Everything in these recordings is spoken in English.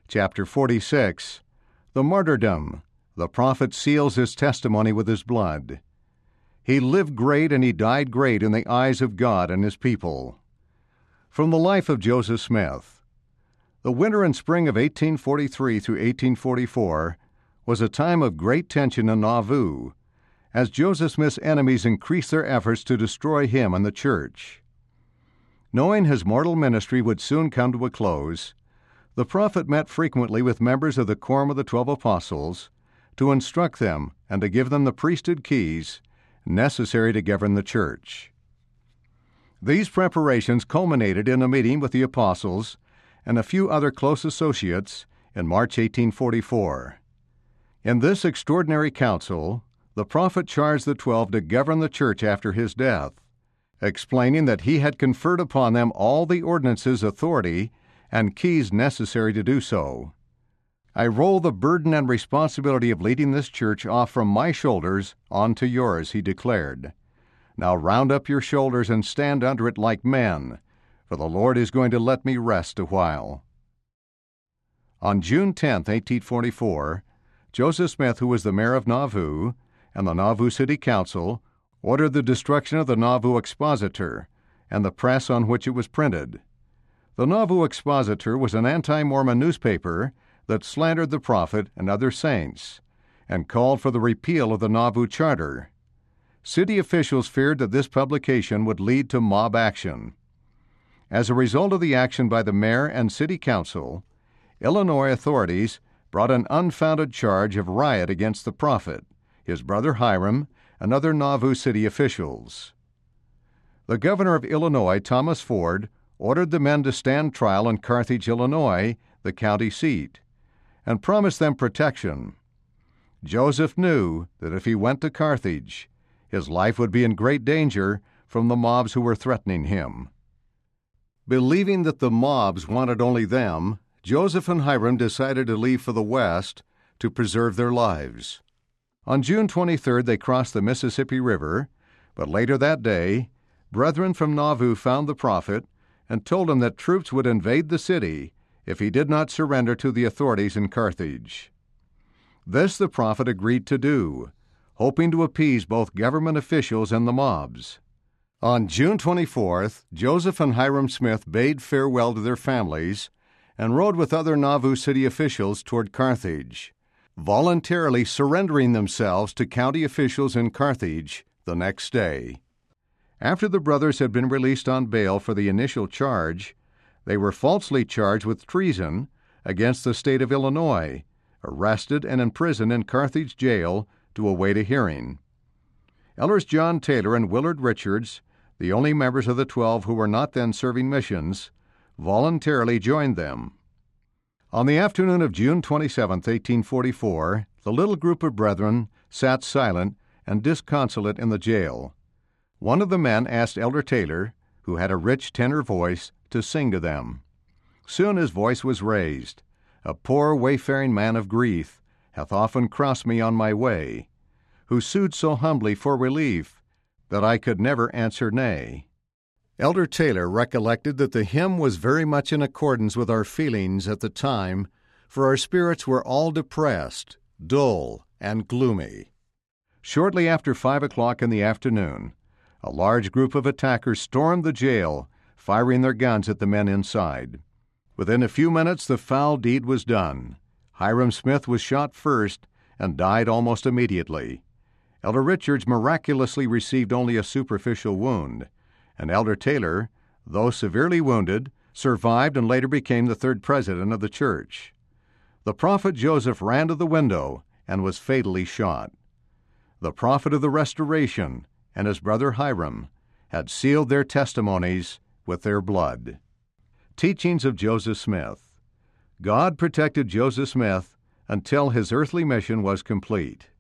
Chapter 46. The Martyrdom. The prophet seals his testimony with his blood. He lived great and he died great in the eyes of God and his people. From the life of Joseph Smith. The winter and spring of 1843 through 1844 was a time of great tension in Nauvoo, as Joseph Smith's enemies increased their efforts to destroy him and the church. Knowing his mortal ministry would soon come to a close, the prophet met frequently with members of the Quorum of the 12 Apostles to instruct them and to give them the priesthood keys necessary to govern the church. These preparations culminated in a meeting with the apostles and a few other close associates in March 1844. In this extraordinary council, the prophet charged the 12 to govern the church after his death, explaining that he had conferred upon them all the ordinances, authority, and keys necessary to do so. I roll the burden and responsibility of leading this church off from my shoulders onto yours, he declared. Now round up your shoulders and stand under it like men, for the Lord is going to let me rest a while. On June 10, 1844, Joseph Smith, who was the mayor of Nauvoo, and the Nauvoo City Council, ordered the destruction of the Nauvoo Expositor and the press on which it was printed. The Nauvoo Expositor was an anti-Mormon newspaper that slandered the prophet and other saints and called for the repeal of the Nauvoo Charter. City officials feared that this publication would lead to mob action. As a result of the action by the mayor and city council, Illinois authorities brought an unfounded charge of riot against the prophet, his brother Hiram, and other Nauvoo city officials. The governor of Illinois, Thomas Ford, ordered the men to stand trial in Carthage, Illinois, the county seat, and promised them protection. Joseph knew that if he went to Carthage, his life would be in great danger from the mobs who were threatening him. Believing that the mobs wanted only them, Joseph and Hiram decided to leave for the west to preserve their lives. On June 23rd, they crossed the Mississippi River, but later that day, brethren from Nauvoo found the prophet and told him that troops would invade the city if he did not surrender to the authorities in Carthage. This the prophet agreed to do, hoping to appease both government officials and the mobs. On June 24th, Joseph and Hiram Smith bade farewell to their families and rode with other Nauvoo city officials toward Carthage, voluntarily surrendering themselves to county officials in Carthage the next day. After the brothers had been released on bail for the initial charge, they were falsely charged with treason against the state of Illinois, arrested and imprisoned in Carthage jail to await a hearing. Elders John Taylor and Willard Richards, the only members of the 12 who were not then serving missions, voluntarily joined them. On the afternoon of June 27, 1844, the little group of brethren sat silent and disconsolate in the jail. One of the men asked Elder Taylor, who had a rich tenor voice, to sing to them. Soon his voice was raised. "A poor wayfaring man of grief hath often crossed me on my way, who sued so humbly for relief that I could never answer nay." Elder Taylor recollected that the hymn was very much in accordance with our feelings at the time, for our spirits were all depressed, dull, and gloomy. Shortly after 5 o'clock in the afternoon, a large group of attackers stormed the jail, firing their guns at the men inside. Within a few minutes, the foul deed was done. Hiram Smith was shot first and died almost immediately. Elder Richards miraculously received only a superficial wound, and Elder Taylor, though severely wounded, survived and later became the third president of the church. The prophet Joseph ran to the window and was fatally shot. The prophet of the Restoration and his brother Hiram had sealed their testimonies with their blood. Teachings of Joseph Smith. God protected Joseph Smith until his earthly mission was complete.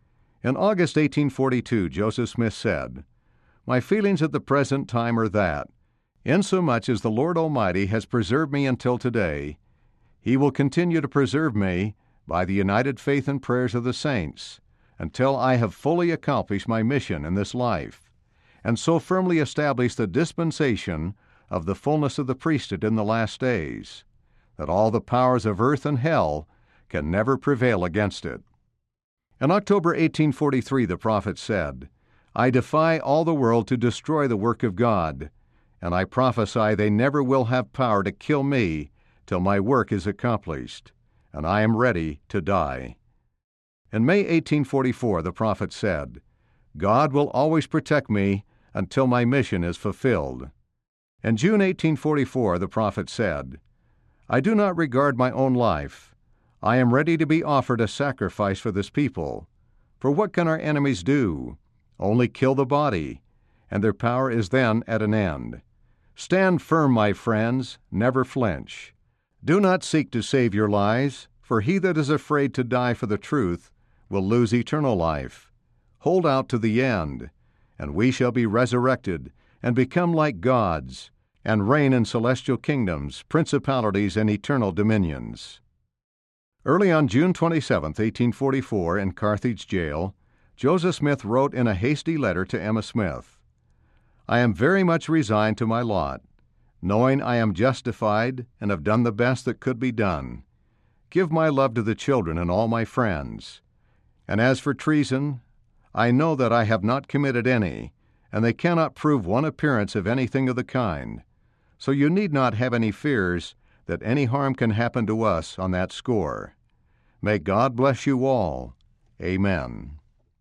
In August 1842, Joseph Smith said, "My feelings at the present time are that, insomuch as the Lord Almighty has preserved me until today, He will continue to preserve me by the united faith and prayers of the saints, until I have fully accomplished my mission in this life, and so firmly established the dispensation of the fullness of the priesthood in the last days, that all the powers of earth and hell can never prevail against it. In October 1843, the prophet said, "I defy all the world to destroy the work of God, and I prophesy they never will have power to kill me till my work is accomplished, and I am ready to die." In May 1844, the prophet said, "God will always protect me until my mission is fulfilled." In June 1844, the prophet said, "I do not regard my own life. I am ready to be offered a sacrifice for this people. For what can our enemies do? Only kill the body, and their power is then at an end. Stand firm, my friends, never flinch. Do not seek to save your lives, for he that is afraid to die for the truth will lose eternal life. Hold out to the end, and we shall be resurrected and become like gods, and reign in celestial kingdoms, principalities, and eternal dominions." Early on June 27, 1844, in Carthage jail, Joseph Smith wrote in a hasty letter to Emma Smith, "I am very much resigned to my lot, knowing I am justified and have done the best that could be done. Give my love to the children and all my friends. And as for treason, I know that I have not committed any, and they cannot prove one appearance of anything of the kind. So you need not have any fears that any harm can happen to us on that score. May God bless you all. Amen."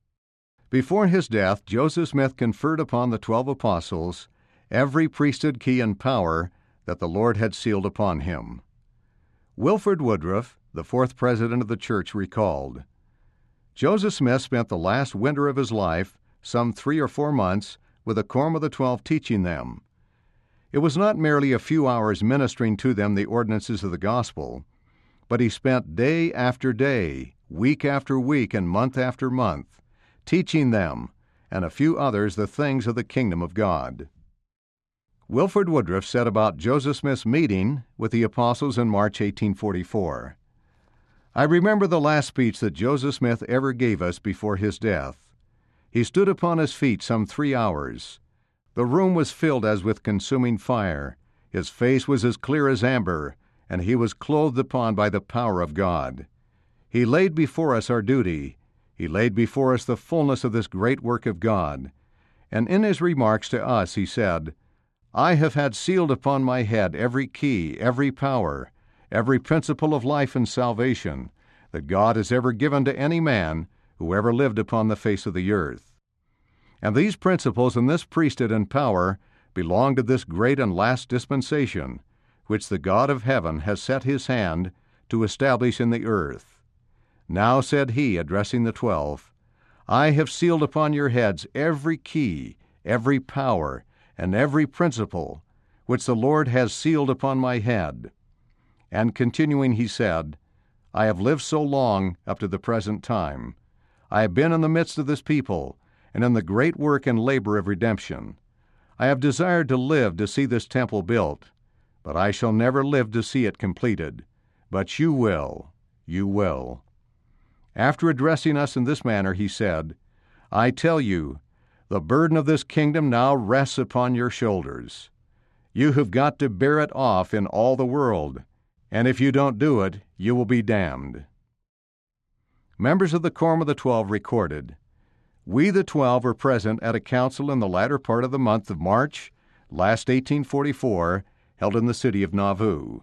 Before his death, Joseph Smith conferred upon the 12 apostles every priesthood key and power that the Lord had sealed upon him. Wilford Woodruff, the 4th president of the church, recalled, "Joseph Smith spent the last winter of his life, some 3 or 4 months, with a quorum of the 12 teaching them. It was not merely a few hours ministering to them the ordinances of the gospel, but he spent day after day, week after week, and month after month, teaching them, and a few others, the things of the kingdom of God." Wilford Woodruff said about Joseph Smith's meeting with the apostles in March 1844, "I remember the last speech that Joseph Smith ever gave us before his death. He stood upon his feet some 3 hours. The room was filled as with consuming fire. His face was as clear as amber, and he was clothed upon by the power of God. He laid before us our duty. He laid before us the fullness of this great work of God. And in his remarks to us he said, 'I have had sealed upon my head every key, every power, every principle of life and salvation that God has ever given to any man who ever lived upon the face of the earth. And these principles and this priesthood and power belong to this great and last dispensation, which the God of heaven has set his hand to establish in the earth. Now,' said he, addressing the 12, 'I have sealed upon your heads every key, every power, and every principle, which the Lord has sealed upon my head.' And continuing, he said, 'I have lived so long up to the present time. I have been in the midst of this people, and in the great work and labor of redemption. I have desired to live to see this temple built, but I shall never live to see it completed. But you will, you will.' After addressing us in this manner, he said, 'I tell you, the burden of this kingdom now rests upon your shoulders. You have got to bear it off in all the world, and if you don't do it, you will be damned.'" Members of the Quorum of the 12 recorded, "We, the 12, were present at a council in the latter part of the month of March, last 1844, held in the city of Nauvoo.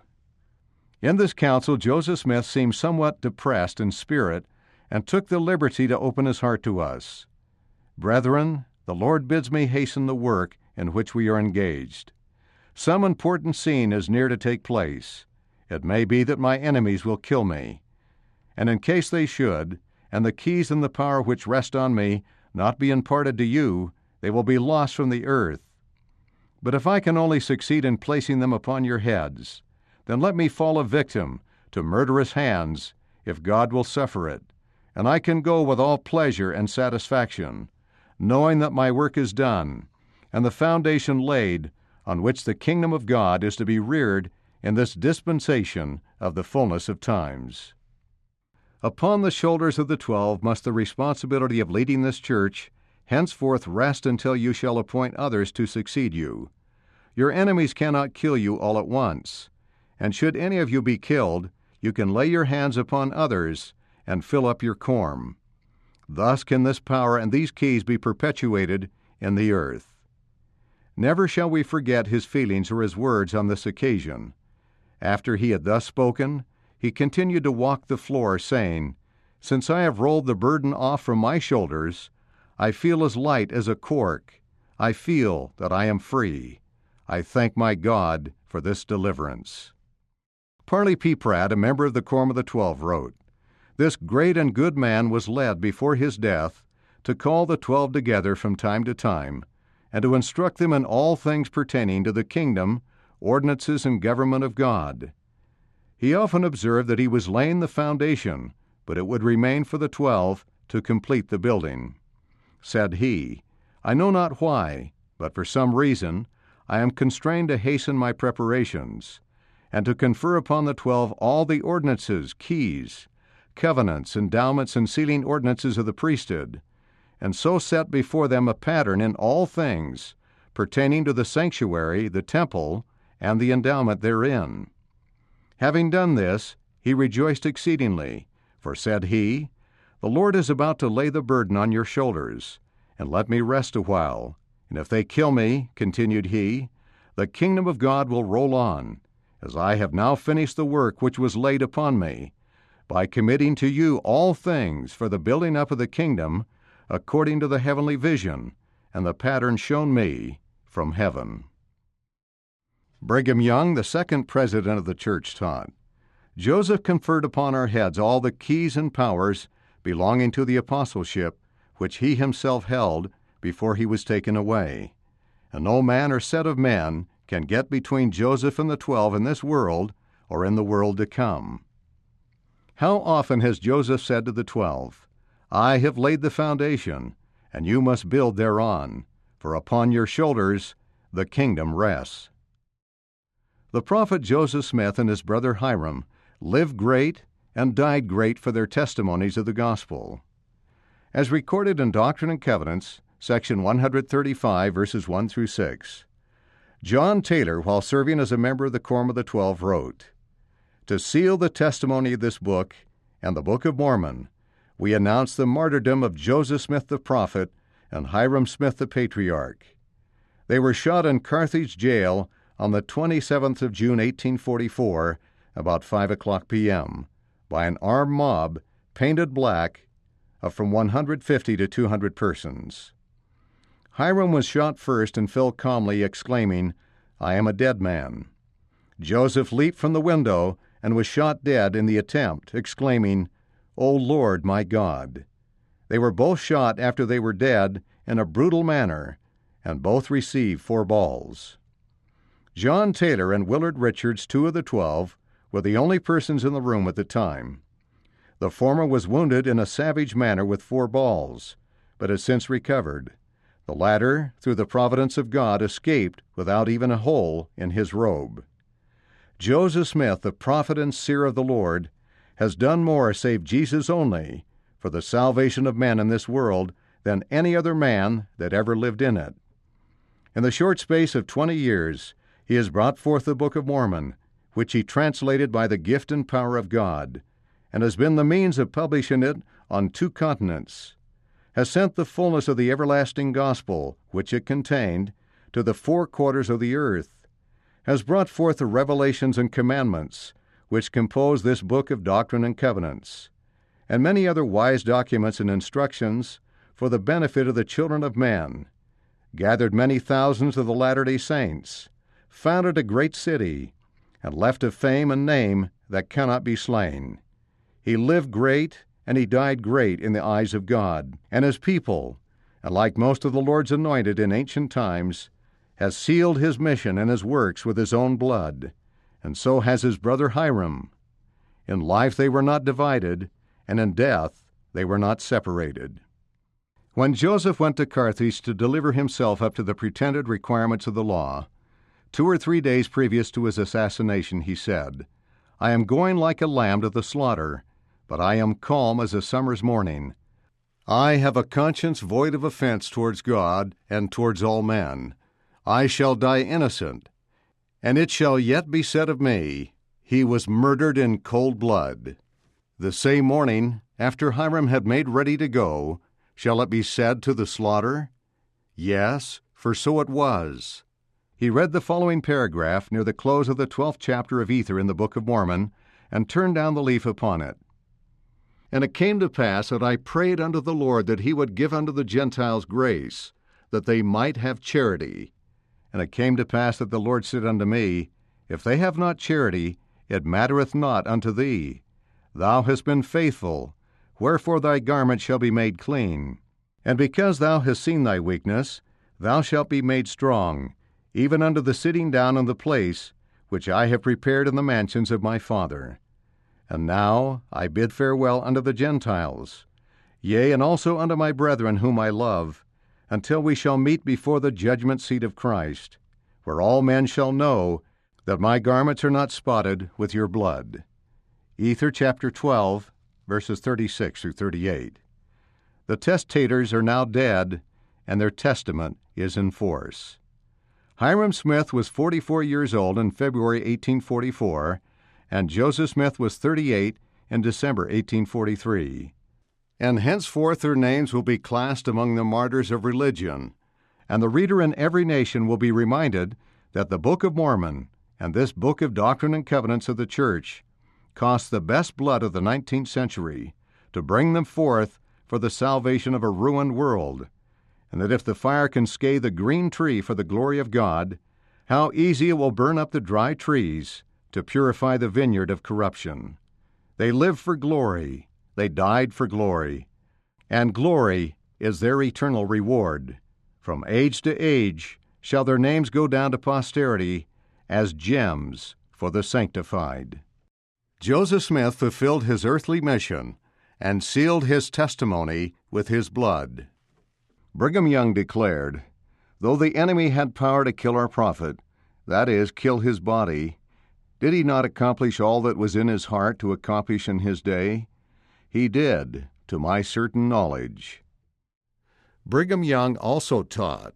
In this council, Joseph Smith seemed somewhat depressed in spirit and took the liberty to open his heart to us. 'Brethren, the Lord bids me hasten the work in which we are engaged. Some important scene is near to take place. It may be that my enemies will kill me. And in case they should, and the keys and the power which rest on me not be imparted to you, they will be lost from the earth. But if I can only succeed in placing them upon your heads, then let me fall a victim to murderous hands, if God will suffer it, and I can go with all pleasure and satisfaction, knowing that my work is done, and the foundation laid on which the kingdom of God is to be reared in this dispensation of the fullness of times.' Upon the shoulders of the 12 must the responsibility of leading this church henceforth rest until you shall appoint others to succeed you. Your enemies cannot kill you all at once, and should any of you be killed, you can lay your hands upon others and fill up your corn. Thus can this power and these keys be perpetuated in the earth." Never shall we forget his feelings or his words on this occasion. After he had thus spoken, he continued to walk the floor, saying, "Since I have rolled the burden off from my shoulders, I feel as light as a cork. I feel that I am free. I thank my God for this deliverance." Parley P. Pratt, a member of the Quorum of the 12, wrote, "This great and good man was led before his death to call the 12 together from time to time, and to instruct them in all things pertaining to the kingdom, ordinances, and government of God. He often observed that he was laying the foundation, but it would remain for the 12 to complete the building. Said he, I know not why, but for some reason I am constrained to hasten my preparations, and to confer upon the 12 all the ordinances, keys, covenants, endowments, and sealing ordinances of the priesthood, and so set before them a pattern in all things pertaining to the sanctuary, the temple, and the endowment therein. Having done this, he rejoiced exceedingly, for said he, The Lord is about to lay the burden on your shoulders, and let me rest a while, and if they kill me, continued he, the kingdom of God will roll on, as I have now finished the work which was laid upon me, by committing to you all things for the building up of the kingdom, according to the heavenly vision, and the pattern shown me from heaven. Brigham Young, the second president of the church, taught, Joseph conferred upon our heads all the keys and powers belonging to the apostleship, which he himself held before he was taken away. And no man or set of men can get between Joseph and the 12 in this world or in the world to come. How often has Joseph said to the 12, I have laid the foundation, and you must build thereon, for upon your shoulders the kingdom rests. The prophet Joseph Smith and his brother Hyrum lived great and died great for their testimonies of the gospel. As recorded in Doctrine and Covenants, section 135, verses 1 through 6, John Taylor, while serving as a member of the Quorum of the 12, wrote, To seal the testimony of this book and the Book of Mormon, we announce the martyrdom of Joseph Smith the prophet and Hyrum Smith the patriarch. They were shot in Carthage jail on the 27th of June, 1844, about 5 o'clock p.m., by an armed mob painted black of from 150 to 200 persons. Hyrum was shot first and fell calmly, exclaiming, I am a dead man. Joseph leaped from the window and was shot dead in the attempt, exclaiming, O Lord, my God! They were both shot after they were dead in a brutal manner, and both received 4 balls. John Taylor and Willard Richards, 2 of the 12, were the only persons in the room at the time. The former was wounded in a savage manner with 4 balls, but has since recovered. The latter, through the providence of God, escaped without even a hole in his robe. Joseph Smith, the prophet and seer of the Lord, has done more save Jesus only for the salvation of men in this world than any other man that ever lived in it. In the short space of 20 years, he has brought forth the Book of Mormon, which he translated by the gift and power of God, and has been the means of publishing it on 2 continents, has sent the fullness of the everlasting gospel, which it contained, to the 4 quarters of the earth, has brought forth the revelations and commandments, which compose this book of Doctrine and Covenants, and many other wise documents and instructions for the benefit of the children of men, gathered many thousands of the Latter-day Saints, founded a great city, and left a fame and name that cannot be slain. He lived great, and he died great in the eyes of God and his people, and like most of the Lord's anointed in ancient times, has sealed his mission and his works with his own blood, and so has his brother Hyrum. In life they were not divided, and in death they were not separated. When Joseph went to Carthage to deliver himself up to the pretended requirements of the law, 2 or 3 days previous to his assassination, he said, I am going like a lamb to the slaughter, but I am calm as a summer's morning. I have a conscience void of offense towards God and towards all men. I shall die innocent, and it shall yet be said of me, He was murdered in cold blood. The same morning, after Hiram had made ready to go, shall it be said to the slaughter? Yes, for so it was. He read the following paragraph near the close of the 12th chapter of Ether in the Book of Mormon, and turned down the leaf upon it. And it came to pass that I prayed unto the Lord that he would give unto the Gentiles grace, that they might have charity. And it came to pass that the Lord said unto me, If they have not charity, it mattereth not unto thee. Thou hast been faithful, wherefore thy garment shall be made clean. And because thou hast seen thy weakness, thou shalt be made strong, even unto the sitting down in the place which I have prepared in the mansions of my Father. And now I bid farewell unto the Gentiles, yea, and also unto my brethren whom I love, until we shall meet before the judgment seat of Christ, where all men shall know that my garments are not spotted with your blood. Ether chapter 12, verses 36 through 38. The testators are now dead, and their testament is in force. Hiram Smith was 44 years old in February 1844, and Joseph Smith was 38 in December 1843. And henceforth their names will be classed among the martyrs of religion, and the reader in every nation will be reminded that the Book of Mormon and this book of Doctrine and Covenants of the Church cost the best blood of the 19th century to bring them forth for the salvation of a ruined world, and that if the fire can scathe a green tree for the glory of God, how easy it will burn up the dry trees to purify the vineyard of corruption. They lived for glory, they died for glory, and glory is their eternal reward. From age to age shall their names go down to posterity as gems for the sanctified. Joseph Smith fulfilled his earthly mission and sealed his testimony with his blood. Brigham Young declared, Though the enemy had power to kill our prophet, that is, kill his body, did he not accomplish all that was in his heart to accomplish in his day? He did, to my certain knowledge. Brigham Young also taught,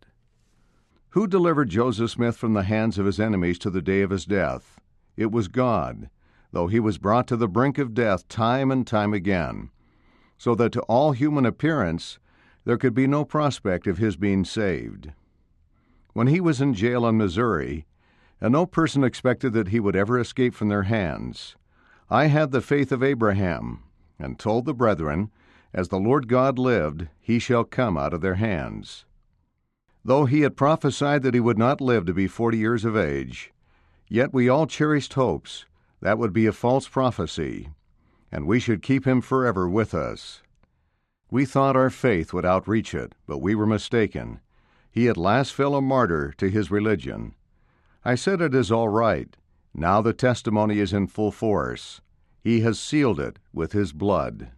Who delivered Joseph Smith from the hands of his enemies to the day of his death? It was God, though he was brought to the brink of death time and time again, so that to all human appearance there could be no prospect of his being saved. When he was in jail in Missouri, and no person expected that he would ever escape from their hands, I had the faith of Abraham, and told the brethren, As the Lord God lived, he shall come out of their hands. Though he had prophesied that he would not live to be 40 years of age, yet we all cherished hopes that would be a false prophecy, and we should keep him forever with us. We thought our faith would outreach it, but we were mistaken. He at last fell a martyr to his religion. I said it is all right. Now the testimony is in full force. He has sealed it with his blood.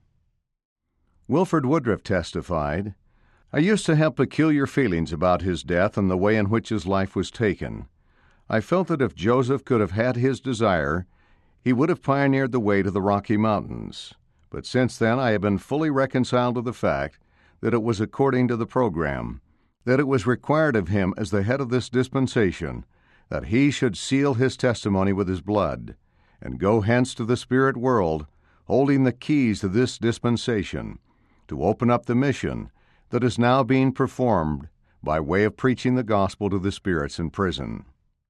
Wilford Woodruff testified, I used to have peculiar feelings about his death and the way in which his life was taken. I felt that if Joseph could have had his desire, he would have pioneered the way to the Rocky Mountains. But since then I have been fully reconciled to the fact that it was according to the program, that it was required of him as the head of this dispensation, that he should seal his testimony with his blood, and go hence to the spirit world, holding the keys to this dispensation, to open up the mission that is now being performed by way of preaching the gospel to the spirits in prison.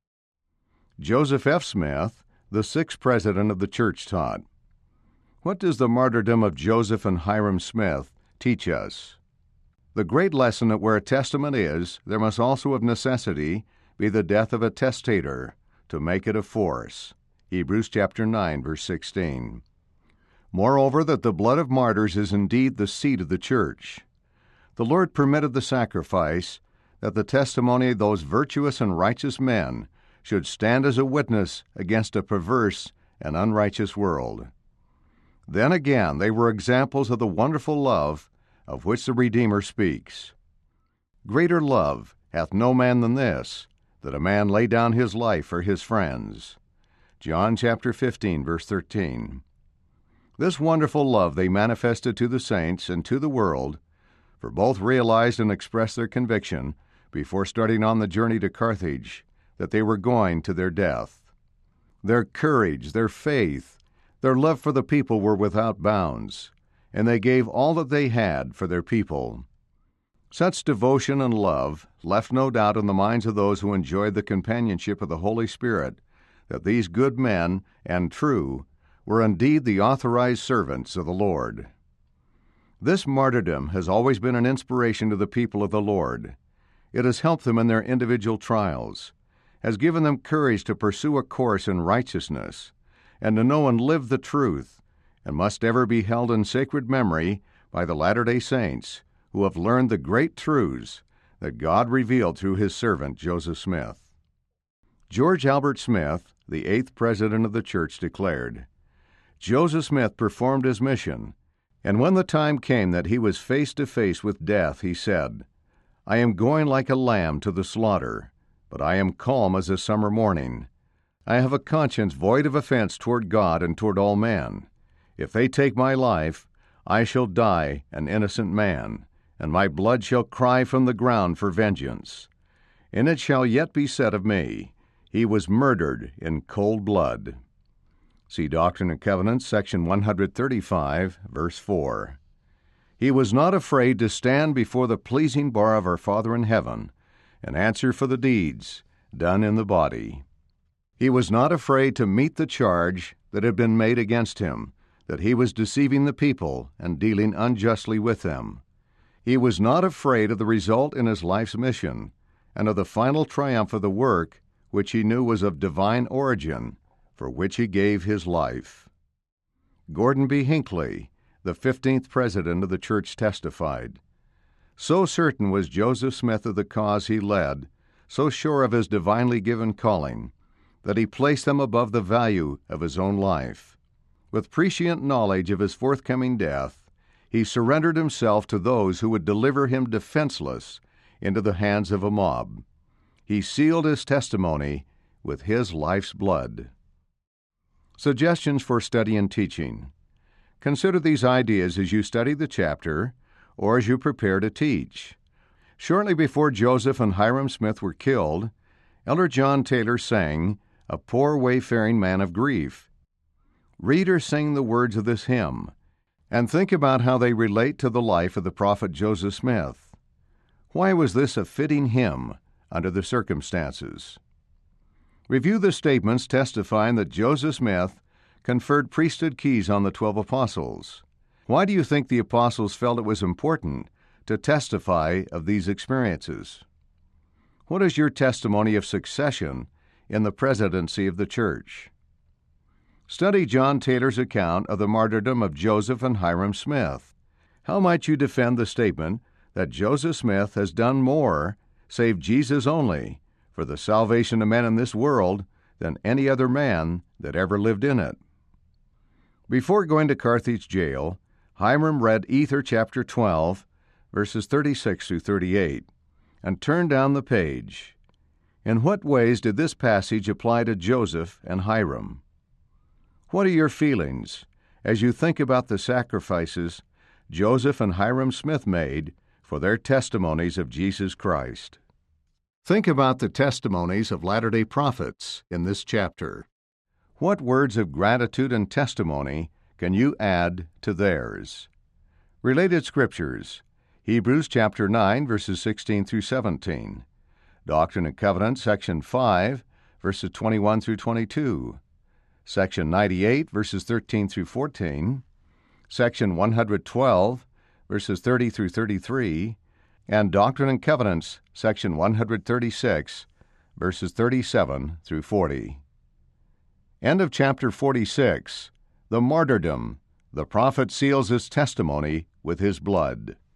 Joseph F. Smith, the 6th president of the church, taught, What does the martyrdom of Joseph and Hiram Smith teach us? The great lesson that where a testament is, there must also of necessity be the death of a testator to make it of force. Hebrews chapter 9, verse 16. Moreover, that the blood of martyrs is indeed the seed of the church. The Lord permitted the sacrifice that the testimony of those virtuous and righteous men should stand as a witness against a perverse and unrighteous world. Then again, they were examples of the wonderful love of which the Redeemer speaks. Greater love hath no man than this, that a man lay down his life for his friends. John chapter 15, verse 13. This wonderful love they manifested to the saints and to the world, for both realized and expressed their conviction before starting on the journey to Carthage that they were going to their death. Their courage, their faith, their love for the people were without bounds, and they gave all that they had for their people. Such devotion and love left no doubt in the minds of those who enjoyed the companionship of the Holy Spirit that these good men and true were indeed the authorized servants of the Lord. This martyrdom has always been an inspiration to the people of the Lord. It has helped them in their individual trials, has given them courage to pursue a course in righteousness, and to know and live the truth, and must ever be held in sacred memory by the Latter-day Saints who have learned the great truths that God revealed through His servant Joseph Smith. George Albert Smith, the 8th President of the Church, declared, "Joseph Smith performed his mission, and when the time came that he was face to face with death, he said, 'I am going like a lamb to the slaughter, but I am calm as a summer morning. I have a conscience void of offense toward God and toward all men. If they take my life, I shall die an innocent man, and my blood shall cry from the ground for vengeance. And it shall yet be said of me, he was murdered in cold blood.'" See Doctrine and Covenants, section 135, verse 4. He was not afraid to stand before the pleasing bar of our Father in heaven and answer for the deeds done in the body. He was not afraid to meet the charge that had been made against him, that he was deceiving the people and dealing unjustly with them. He was not afraid of the result in his life's mission and of the final triumph of the work which he knew was of divine origin, for which he gave his life. Gordon B. Hinckley, the 15th President of the Church, testified, "So certain was Joseph Smith of the cause he led, so sure of his divinely given calling, that he placed them above the value of his own life. With prescient knowledge of his forthcoming death, he surrendered himself to those who would deliver him defenseless into the hands of a mob. He sealed his testimony with his life's blood." Suggestions for study and teaching. Consider these ideas as you study the chapter or as you prepare to teach. Shortly before Joseph and Hyrum Smith were killed, Elder John Taylor sang, "A Poor Wayfaring Man of Grief." Read or sing the words of this hymn, and think about how they relate to the life of the prophet Joseph Smith. Why was this a fitting hymn under the circumstances? Review the statements testifying that Joseph Smith conferred priesthood keys on the 12 apostles. Why do you think the apostles felt it was important to testify of these experiences? What is your testimony of succession in the presidency of the church? Study John Taylor's account of the martyrdom of Joseph and Hyrum Smith. How might you defend the statement that Joseph Smith has done more, save Jesus only, for the salvation of men in this world than any other man that ever lived in it? Before going to Carthage jail, Hyrum read Ether chapter 12, verses 36 through 38, and turned down the page. In what ways did this passage apply to Joseph and Hyrum? What are your feelings as you think about the sacrifices Joseph and Hyrum Smith made for their testimonies of Jesus Christ? Think about the testimonies of Latter-day Prophets in this chapter. What words of gratitude and testimony can you add to theirs? Related scriptures: Hebrews chapter 9, verses 16 through 17. Doctrine and Covenants, section 5, verses 21 through 22. Section 98, verses 13 through 14. Section 112, verses 30 through 33. And Doctrine and Covenants, section 136, verses 37 through 40. End of chapter 46. The Martyrdom. The prophet seals his testimony with his blood.